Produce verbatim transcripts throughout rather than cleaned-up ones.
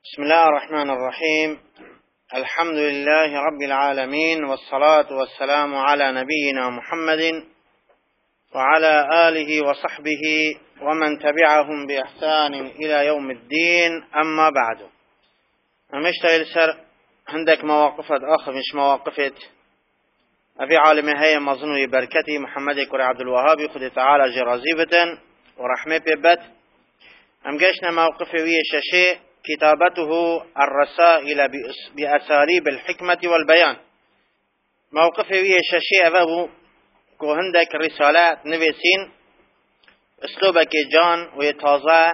بسم الله الرحمن الرحيم. الحمد لله رب العالمين، والصلاة والسلام على نبينا محمد وعلى آله وصحبه ومن تبعهم بإحسان إلى يوم الدين. أما بعد، أمشتغل سر عندك مواقفة آخر مش مواقفة أبي عالمي هي مظنوي بركتي محمد كري عبد الوهاب خد تعالى جرازيبة ورحمة ببت. أم جيشنا موقفه ويششي كتابته الرسائل بأساليب الحكمة والبيان. موقفه ويششي أبوه كو هندك رسالات نبيسين اسلوبك جان ويتازع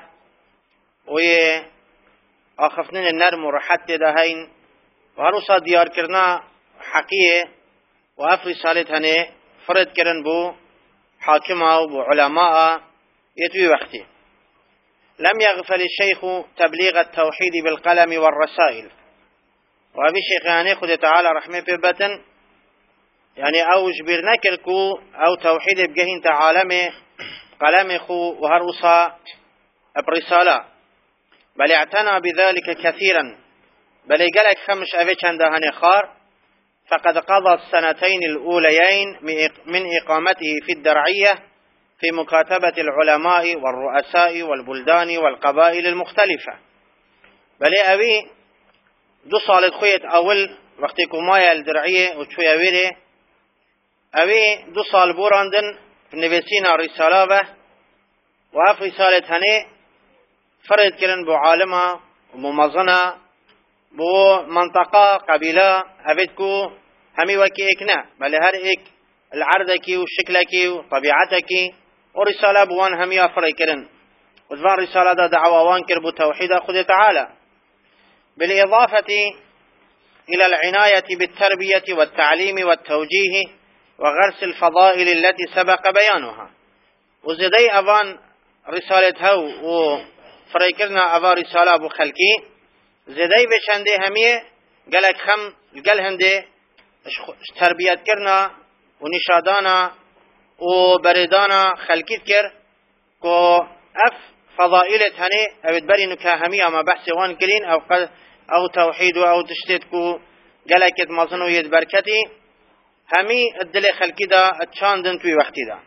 ويأخفنين النرم ورحت دهين وهروسا ديار كرنا حقيقة وأف رسالة هني فرد كرن بو حاكمة وبو علماء يتوي وقتي. لم يغفل الشيخ تبليغ التوحيد بالقلم والرسائل. وأبي الشيخ يعني خد تعالى رحمه ببتن يعني أو جبرنا كركو أو توحيد بجهين تعالمه قلم خو وهروسا برسالة، بل اعتنى بذلك كثيرا، بل قالك خمش أبي چندهن خار. فقد قضى السنتين الأوليين من إقامته في الدرعية في مكاتبة العلماء والرؤساء والبلدان والقبائل المختلفة. بل أبي دو صالة خوية أول وقتی كمايا الدرعية وشوية ويري أبي دو صال بوراندن نبسينا رسالة به وأف رسالة هني فرد كرن بو عالمة وممظنة بو منطقة قبيلة أبدكو همي وكي إكنا، بل هر إك العرضكي وشكلكي وطبيعتكي ورسالة بوان همي أفري كرن. وذبان رسالة دا دعوان كربو توحيد خد تعالى، بالإضافة إلى العناية بالتربية والتعليم والتوجيه وغرس الفضائل التي سبق بيانها. وزدي أبان رسالة هو وفري كرنا أبا رسالة أبو خلقي زدي بشنده همي قالك خم قال هنده تربية كرنا ونشادانا وبردانا خلقيت كر كو اف فضائلت هني او تبري نكاهمية ما بحث وان كرين او قد او توحيد او تشتيت كو قالك مظنو يدبركتي همي الدلي خلقي دا اتشاندن توي وقتي دا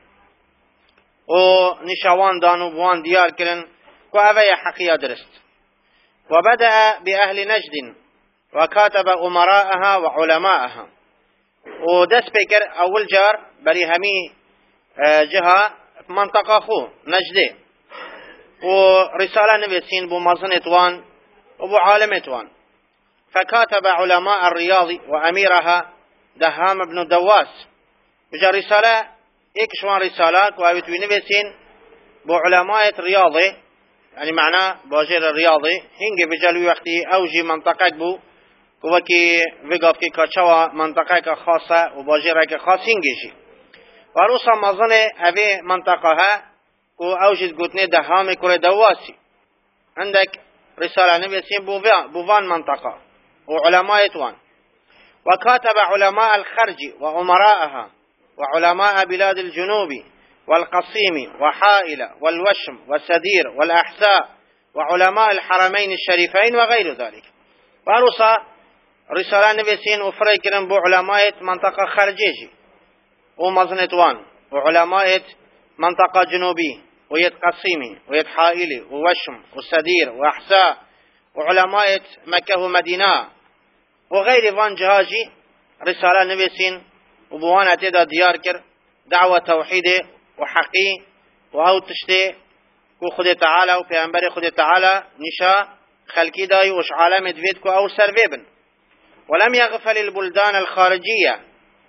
ونشاوان دانو بوان ديار كرن كو اوه حقيا درست. وبدأ بأهل نجد وكاتب أمراءها وعلماءها. ودس بكر أول جار بري همي جهة منطقة خو نجدة ورسالة نبيسين بو مظنة وان وبو عالمة وان. فكاتب علماء الرياض وأميرها دهام بن دواس بجا رسالة اكشوان رسالات وابتوي نبيسين بو علماء رياضي يعني معناه باجر الرياضي هنجي بجلوي وقتي أوجي منطقة بو وكي وقف كي كاتشوا منطقة خاصة وباجرة خاص هنجيشي. وروسا مظنة هذه منطقة وأوجد قتني دهامي كوري دواسي. عندك رسالة نبيسين بوفان منطقة وعلماء توان. وكاتب علماء الخرج وأمراءها وعلماء بلاد الجنوب والقصيم وحائل والوشم والسدير والأحساء وعلماء الحرمين الشريفين وغير ذلك. وروسا رسالة نبيسين وفريكرن بو علماء منطقة خارجيجي ومظنتوان وعلماء منطقة جنوبي ويد قصيمي ويد حائلي ووشم والسدير وأحساء وعلماء مكة ومدينة وغير فان جهاجي رسالة نبيسين وبوانا تدا ديار كر دعوة توحيده وحقي وهو تشتي كو خد تعالى وبيعنبري خد تعالى نشا خلقي داي وش عالم دفيدكو أو سربيبن. ولم يغفل البلدان الخارجية.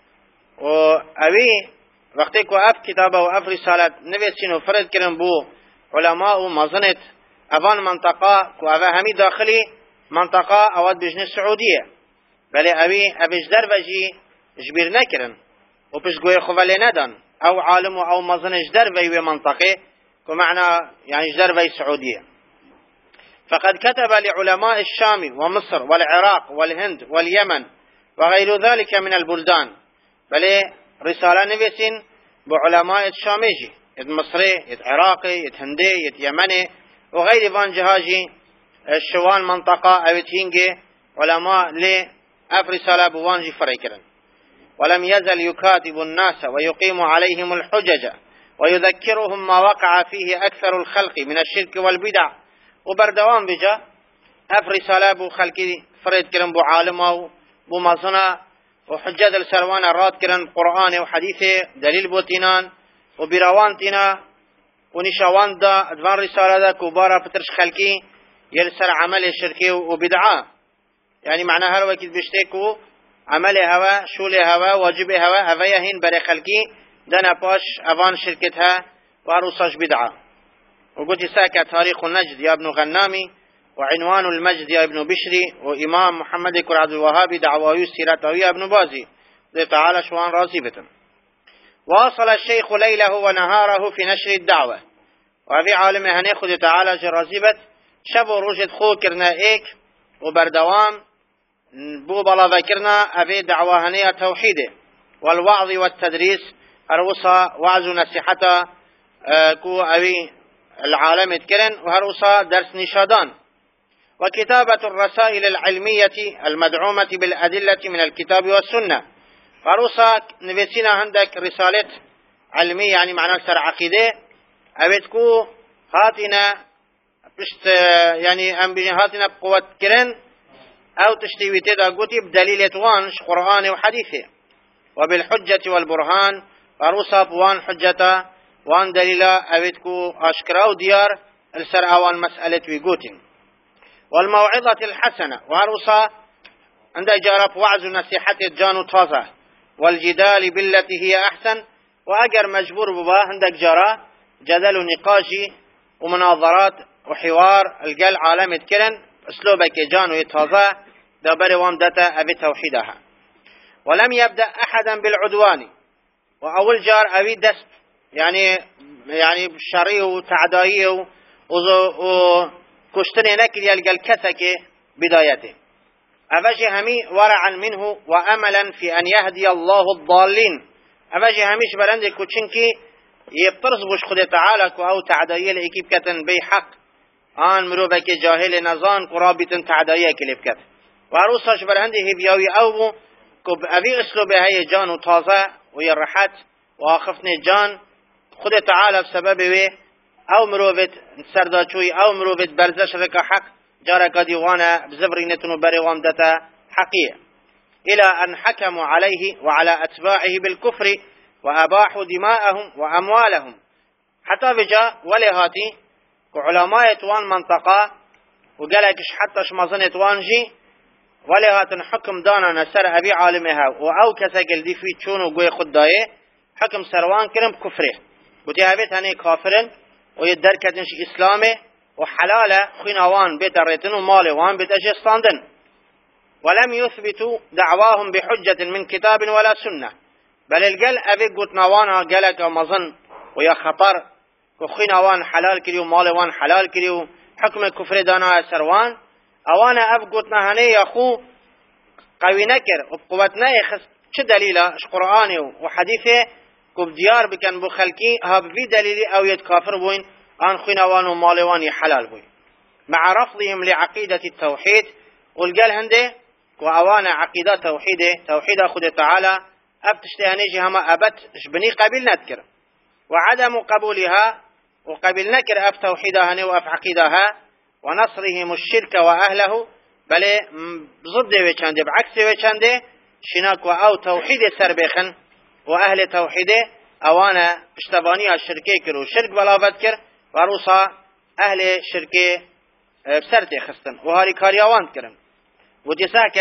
وأبي وقتك وأف كتابة وأف رسالة نبيسين وفرد كرن بو علماء مظنة أبان منطقة وأبا همي داخلي منطقة أود بجن السعودية، بل أبي أبيش دربجي جبير نكرن وبش قوي خفالي ندن أو عالم أو مظنة جدربي ومنطقة ومعنى يعني جدربي سعودية. فقد كتب لعلماء الشام ومصر والعراق والهند واليمن وغير ذلك من البلدان، بل رسالة نبيسين بعلماء الشاميجي يد مصري يد عراقي يد هندي يد يمني وغير فان جهاجي الشوان منطقة أو تهينجي علماء لي أف رسالة بوانجي فريكرن. ولم يزل يكاتب الناس ويقيم عليهم الحجج ويذكرهم ما وقع فيه أكثر الخلق من الشرك والبدع. وبردوان بجا أف رسالة بو خلقي فريد كرن بو عالمه بو مصنع وحجة السروان راد كرن قرآن وحديث دليل بوتينان وبروان تينا ونشاوان دا ادوان رسالة دا كبارة بترش خلقي يلسر عمل الشركي وبدعاء. يعني معنى هر وقت بشتكو عمل هوا شول هوا واجب هوا هوايهين بري خلقي دنا باش اوان شركتها وعروساش بدعاء. وقلت ساكا تاريخ النجد يا ابن غنامي وعنوان المجد يا ابن بشري وإمام محمد كر عبد الوهاب دعواوي سيرته يا ابن بازي ذي تعالى شوان رازبة. واصل الشيخ ليله ونهاره في نشر الدعوة. وفي عالمه هناخد تعالى جرازبة شب ورجد خو كرنا ايك وبردوام بو بلا ذكرنا أبي دعوة هنية توحيده والوعظ والتدريس هروسا وعظ نصيحته كو أبي العالم تكرن وهروسا درس نشادان. وكتابة الرسائل العلمية المدعومة بالأدلة من الكتاب والسنة. هروسا نبسينا عندك رسالة علمية يعني معنى سر عقيدة أبتكو هاتنا بشت يعني أم بين هاتنا بقوة كرن أو تشتوي تدا قوتي بدليل وانش قرآن وحديثه وبالحجة والبرهان. هروسا بوان حجة وان دليلا أبتكو أشكراو ديار السر أوان مسألة ويقوتين. والموعظة الحسنة وهروسا عند جارب وعز نصيحة الجان طازة والجدال بالتي هي أحسن. وأجر مجبور ببا عندك جرا جدل ونقاشي ومناظرات وحوار الجل عالم كرن أسلوبك جان ويطازة دبر وامدتا أبي توحيدها. ولم يبدأ أحدا بالعدوان وأول جار أبي دسب يعني يعني شرعي وتعدائي وكشتني نكل يلقى الكثك بدايته. أفجي همي ورعا منه وأملا في أن يهدي الله الضالين. أفجي هميش بلندك كوتشنكي يبترز بوش خد تعالى أو تعدائي لإكيب كتن بي حق آن مروبك جاهل نظان قرابة تعدائي كليب كت وعروساش برهنده بياوي أوبو كب أبي أسلوب هاي جان وطازة ويرحت وآخفني جان خد تعالى بسبب وي أو مروبة سرداچوي أو مروبة برزش ركا حق جارك ديوانا بزبرينتن وبريوان دتا حقية إلى أن حكموا عليه وعلى أتباعه بالكفر وأباحوا دماءهم وأموالهم. حتى بجا ولهاتي كعلماء توان منطقة وقالكش حتى شمازن توانجي ولهات حكم دانا نسر أبي عالمها وأو كساقل دي في تشون وقوي خدايه حكم سروان كرم كفره وتهابت هني كافرن ويدر كدنش إسلامي وحلالة خنوان بيتريتن ومالي وان بيتجستاندن. ولم يثبتوا دعواهم بحجة من كتاب ولا سنة بل القل أبي قلت نوانا قالك مظن ويا خطر وخنوان حلال كريو مالي وان حلال كريو حكم كفر دانا سروان أوانا أب قلتنا هني يا أخو قوي نكر وبقوتنا يخص شو دليله اش قرآني وحديثه كب ديار بكن بخلقي هاب في دليلي أو يتكافر بوين آن خنوان ومالوان حلال بوين مع رفضهم لعقيدة التوحيد. والقال هنده وأوانا عقيدة توحيده توحيد أخذ تعالى أبتشتهنيجي هما أبت شبني قبل نذكر وعدم قبولها وقبل نكر أف توحيدها هني وأف عقيدها ونصرهم الشرك وأهله بل ضد وچنده بعكس وچنده شناك أو توحيد سربخن وأهل توحيده أوانا اشتباني الشركي كرو شرك بلا بدكر وروسا أهل شركي بسرتي خستن وهاري كاريوان كرن. وجساك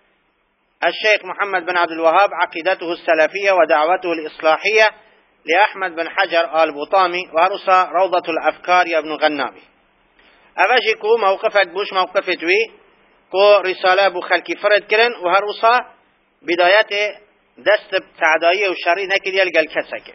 الشيخ محمد بن عبد الوهاب عقيدته السلفية ودعوته الإصلاحية لأحمد بن حجر آل بطامي وروسا روضة الأفكار يا ابن غنامي. أفاجي كو موقفك بوش موقفت وي كو رسالة بو خلقي فرد كرن وهروسا بدايته دست تعدائي وشري نكد يلقى الكسك.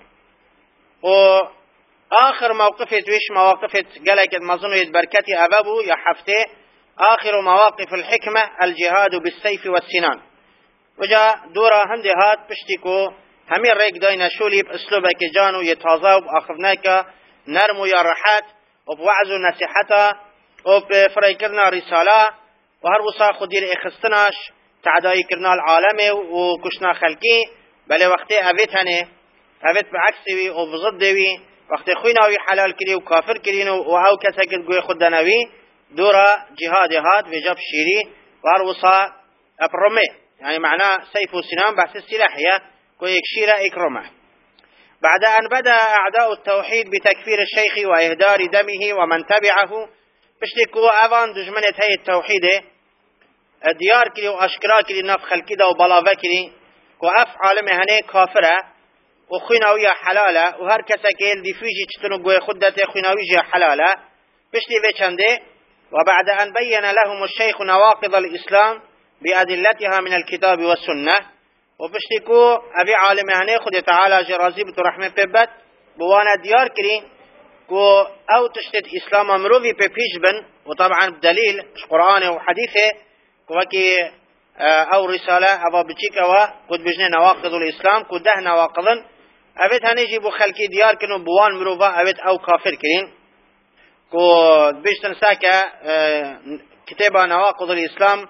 وآخر موقفت ويش مواقفت قالك مظنو يتبركتي أبابو يا حفته آخر مواقف الحكمة الجهاد بالسيف والسنان. وجا دورا هندي هات بشتكو همين ريك داينا شولي بأسلوبك جانو يتازاو بأخذناك نرمو يا رحات وبوعزو نسيحتا و فرای کرنا رساله و هر وصا خودیر اخستناش تعدایی کرنا العالم و کشنا خلقی بله وقتی اوید هنه اوید بعکسی وی و بضد وی وقتی خوی ناوی حلال کری و کافر کرین و او کسی که گوی خود دنوی دورا جهاد هاد و جب شیری و هر وصا اپرمه يعني معناه سيف وسنان بحث السلاحية كويك شيرة إكرمه. بعد أن بدأ أعداء التوحيد بتكفير الشيخ وإهدار دمه ومن تبعه بشتكوا أفان دجمنة هي التوحيد ديار كلي وأشكرا كلي نفخ الكدا وبلاغا كلي وأف عالم هني كافرة وخيناوية حلالة وهر كسا كيل دي فيجي تتنو قوي خدته خيناوية حلالة بشتي بيشنده. وبعد أن بين لهم الشيخ نواقض الإسلام بأدلتها من الكتاب والسنة وبشتكو أبي عالم هني خد تعالى جرازي بترحمة ببت بوانا ديار كرين كو أو تشتت إسلام أمروفي ببيش بن وطبعا بدليل قرآن وحديثه كوكي أو رسالة أبا بتشيكوا قد بجنة نواقض الإسلام كو ده نواقضا أبيت هنيجي بو خلقي ديار كنو بوان مروفا أبيت أو كافر كرين كو بيشتن ساكا كتابة نواقض الإسلام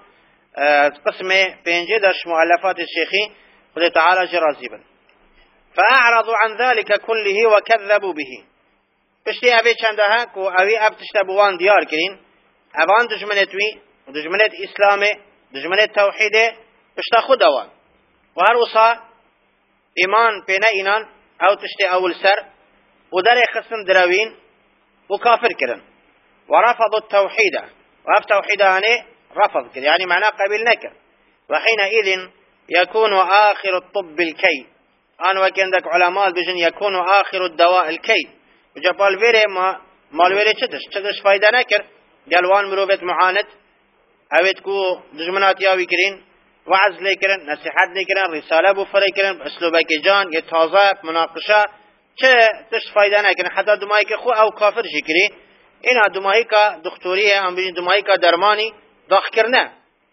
قسم بينجدش مؤلفات الشيخي خذ تعالى جرازيبا. فأعرضوا عن ذلك كله وكذبوا به بشتي أبي چندها كو أبي أب تشتبوان ديار كرين أبان دجمنتوي ودجمنت إسلامي دجمنت توحيدي بشتا خدوان وهروصا إيمان بينا إينان أو تشتي أول سر ودار خصن دراوين وكافر كرن ورفضوا التوحيد وأب توحيداني رفض كده يعني معناه قبل نكر. وحينئذ يكون آخر الطب الكي أنا وكندك علماء بجن يكون آخر الدواء الكي وجبال فيري ما مال فيري چتش چتش فايدة نكر قالوان مروبت معاند اوید كو دجمنات ياوي كرين وعز ليكرن نصيحات ليكرن رسالة بفري كرن بأسلوبك جان يتازا مناقشة چه تش فايدة نكر حتى دمائك خو أو كافر شكري إنها دمائك دكتورية أم بجن دمائك درماني ضخ كرنا.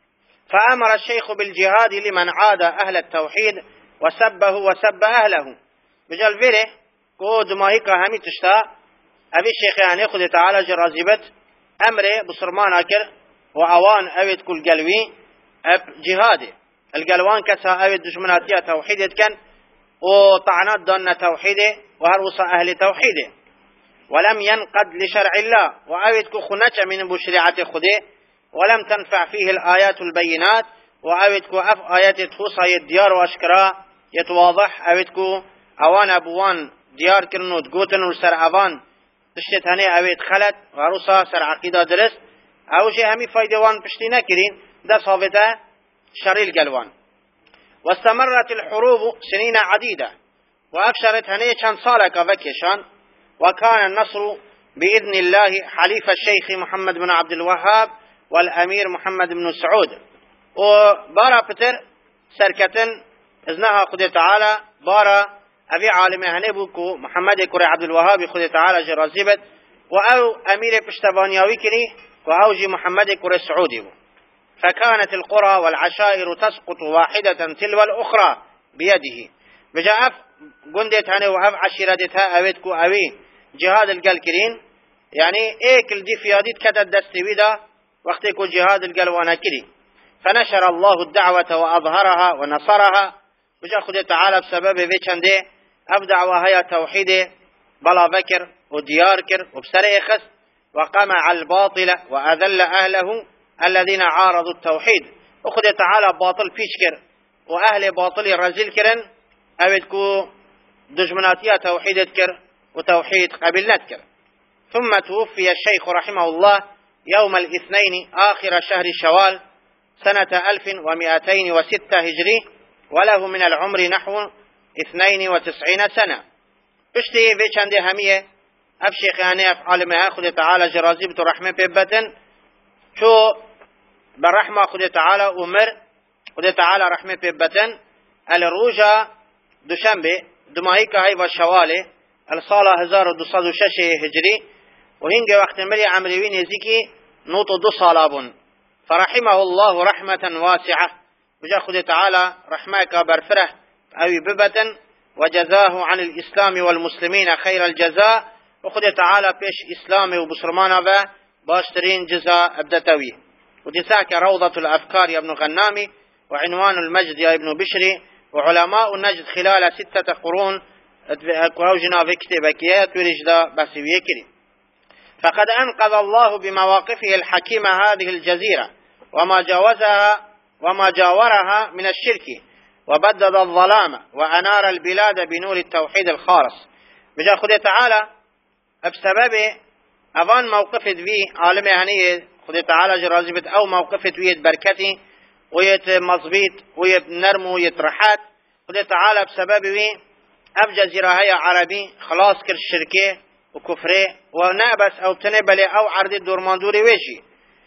فأمر الشيخ بالجهاد لمن عاد أهل التوحيد وسبه وسب أهله بجال فيره كو دماهيكا همي تشتا أبي الشيخ يعني خذ تعالى جرازيبت أمره بصرمان أكر وأوان أبد كل قلوي أب جهادي القلوان كسا أبد دشمناتية توحيد كان وطعنات دون توحيده وهروس أهل توحيده ولم ينقد لشرع الله وأبد كو خنش من بشريعة خده ولم تنفع فيه الآيات البينات وأبدكو أف آيات تخصها الديار وأشكرا يتواضح أبدكو أوان أبوان ديار كرنو تقوتن وسر أوان تشتت هني أبد خلت وروسا سر عقيدة درس أو شيء همي فايدوان بشتنا كرين ده صابته شريل قلوان. واستمرت الحروب سنين عديدة وأبشرت هني كان صالك فكشان وكان النصر بإذن الله حليف الشيخ محمد بن عبد الوهاب والأمير محمد بن سعود. وبارا بتر سركتن إذنها خد تعالى بارا أبي عالم هنبوكو محمد كري عبد الوهاب خد تعالى جرازيبت وأو أمير بشتبانياوي كري وأوجي محمد كري سعودي. فكانت القرى والعشائر تسقط واحدة تلو الأخرى بيده بجاء قندت هني وأف عشيرتها أبيتكو أبي جهاد القلكرين يعني ايكل دي فياديت كده دستويدا وقتكو جهاد القلوانا كري. فنشر الله الدعوة وأظهرها ونصرها وجاء خد تعالى بسبب بيشنده أبدعوا هيا توحيده بلا بكر ودياركر وبسريخس وقمع الباطل وأذل أهله الذين عارضوا التوحيد. وخد تعالى باطل فيشكر وأهل باطل رزيل كرن أبدكو دجمناتيا توحيد كر وتوحيد قبل نذكر. ثم توفي الشيخ رحمه الله يوم الاثنين آخر شهر شوال سنة ألف ومئتين وستة هجري وله من العمر نحو اثنين وتسعين سنة. اشتي في چنده همية أبشيخ يعني أفعالمها خد تعالى جرازيبت رحمة ببتن شو بالرحمة خد تعالى أمر خد تعالى رحمة ببتن الروجة دوشنبه دمائك هاي والشوالي الصالة هزار ودوصاد وشاشة هجري وهنجي وقت مري عمريوين يزيكي نوط دو صالابون. فرحمه الله رحمة واسعة وجاء خد تعالى رحمك برفره أوي ببتن وجزاه عن الإسلام والمسلمين خير الجزاء. وخد تعالى بيش إسلامي وبسرمانا با باشترين جزاء ابدتوي. وتساك روضة الأفكار يا ابن غنامي، وعنوان المجد يا ابن بشري، وعلماء النجد خلال ستة قرون كروجنا في كتابك ورجدا بس ويكري. فقد أنقذ الله بمواقفه الحكيمة هذه الجزيرة وما جاوزها وما جاورها من الشرك، وبدد الظلام وأنار البلاد بنور التوحيد الخالص. بجا خدي تعالى بسبب أفان موقفت في عالم هنيه خدي تعالى جرازبت أو موقفت ويت بركتي ويت مصبيت ويت نرم ويت رحات. خدي تعالى بسبب وي أف جزيرة هي عربي خلاص كر الشركة وكفره ونابس أو تنبلي أو عرض الدورماندوري ويجي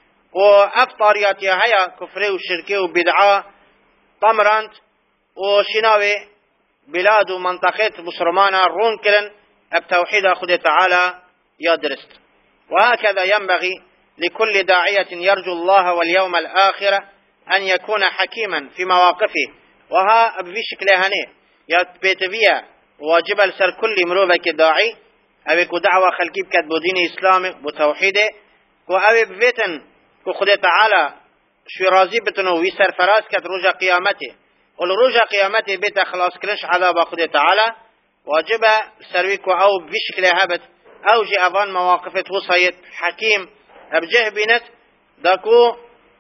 وأف طارياتي هي كفره وشركة وبدعاء طمرانت وشناوي بلاد ومنطقة مسلمانة رون كلن بتوحيد خدي تعالى يا درست. وهكذا ينبغي لكل داعية يرجو الله واليوم الآخر أن يكون حكيما في مواقفه. وها في شكل هني يا بيتفيا واجب لسر كل مروبك داعي أبيكو دعوة خلقي بكتبو دين إسلام بتوحيده وأبي بفتن كخدي تعالى شو راضي بتنو ويسر فراس كت رجا قيامته والرجا قيامته بيت خلاص كلش عذاب خدي تعالى واجب سرويكو أو بشكل هبت أو جي أفان مواقفة وصيت حكيم أبجه بينت داكو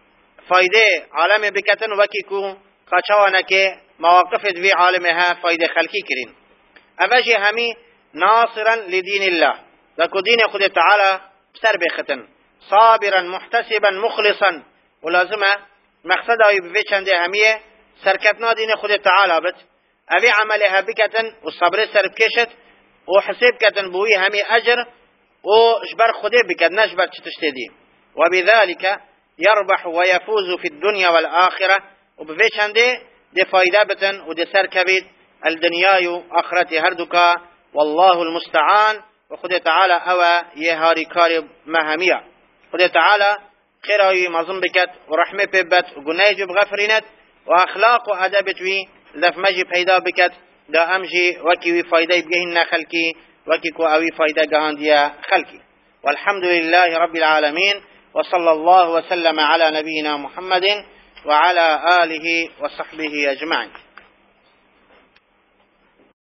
فايدة عالم بكتن وكيكو قاچوانك مواقفة في عالمها فايدة خلقي كرين. أفجي همي ناصرا لدين الله داكو دين خدي تعالى بسر بختن صابرا محتسبا مخلصا ولازمه مقصده يبفيشن ده هميه سركتنا دين خدي تعالى بت أبي عملها بكتن والصبر سر بكشت وحسب كتن بوي همي أجر وجبر خدي بكت نجبر تشتدي وبذلك يربح ويفوز في الدنيا والآخرة وبفيشن ده دي فايدة بتن ودي سر كبيد الدنيا آخرتي هردكا والله المستعان. وخدي تعالى أوى يهاري كارب مهمية خدي تعالى خيراوي مظلم بكت ورحمة ببت وقنايج بغفرينت وأخلاق وأدبت وي لف مجي بيدا بكت دا أمجي وكي فايدة بجهن خلقي وكي كو أوي فايدة جهاندية خلقي. والحمد لله رب العالمين وصلى الله وسلم على نبينا محمد وعلى آله وصحبه أجمعين.